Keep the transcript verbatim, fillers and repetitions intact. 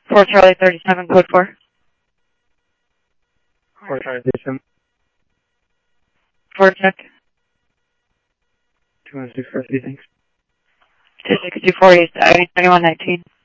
four Charlie thirty-seven, code four. four Charlie thirty-seven. four check. two one six four three, thanks. two six two four, I D twenty-one nineteen.